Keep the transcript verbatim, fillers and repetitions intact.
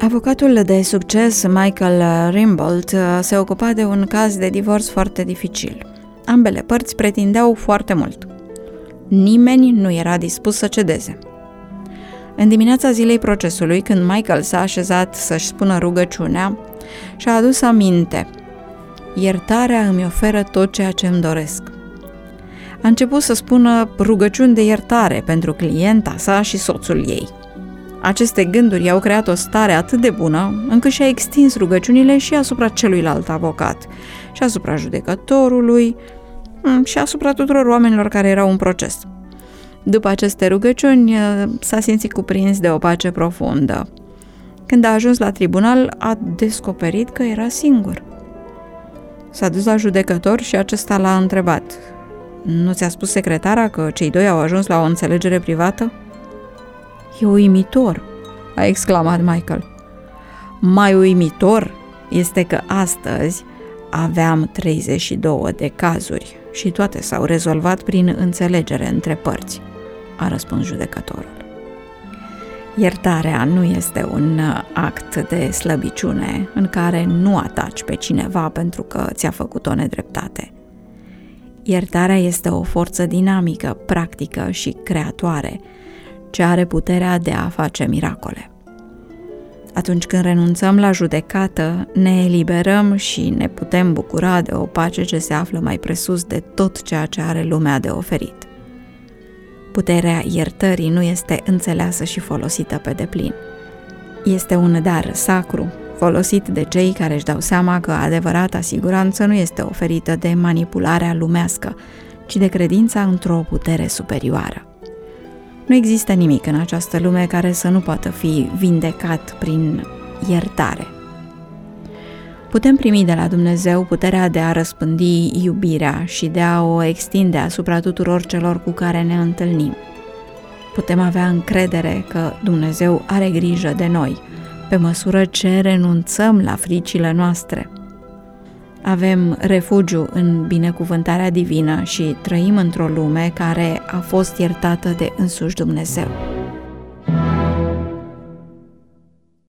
Avocatul de succes Michael Rimbold se ocupa de un caz de divorț foarte dificil. Ambele părți pretindeau foarte mult. Nimeni nu era dispus să cedeze. În dimineața zilei procesului, când Michael s-a așezat să-și spună rugăciunea, și-a adus aminte: iertarea îmi oferă tot ceea ce îmi doresc. A început să spună rugăciuni de iertare pentru clienta sa și soțul ei. Aceste gânduri i-au creat o stare atât de bună, încât și-a extins rugăciunile și asupra celuilalt avocat, și asupra judecătorului, și asupra tuturor oamenilor care erau în proces. După aceste rugăciuni, s-a simțit cuprins de o pace profundă. Când a ajuns la tribunal, a descoperit că era singur. S-a dus la judecător și acesta l-a întrebat: nu ți-a spus secretara că cei doi au ajuns la o înțelegere privată? E uimitor, a exclamat Michael. Mai uimitor este că astăzi aveam treizeci și două de cazuri și toate s-au rezolvat prin înțelegere între părți, a răspuns judecătorul. Iertarea nu este un act de slăbiciune în care nu ataci pe cineva pentru că ți-a făcut o nedreptate. Iertarea este o forță dinamică, practică și creatoare, ce are puterea de a face miracole. Atunci când renunțăm la judecată, ne eliberăm și ne putem bucura de o pace ce se află mai presus de tot ceea ce are lumea de oferit. Puterea iertării nu este înțeleasă și folosită pe deplin. Este un dar sacru, folosit de cei care își dau seama că adevărata siguranță nu este oferită de manipularea lumească, ci de credința într-o putere superioară. Nu există nimic în această lume care să nu poată fi vindecat prin iertare. Putem primi de la Dumnezeu puterea de a răspândi iubirea și de a o extinde asupra tuturor celor cu care ne întâlnim. Putem avea încredere că Dumnezeu are grijă de noi, pe măsură ce renunțăm la fricile noastre. Avem refugiu în binecuvântarea divină și trăim într-o lume care a fost iertată de însuși Dumnezeu.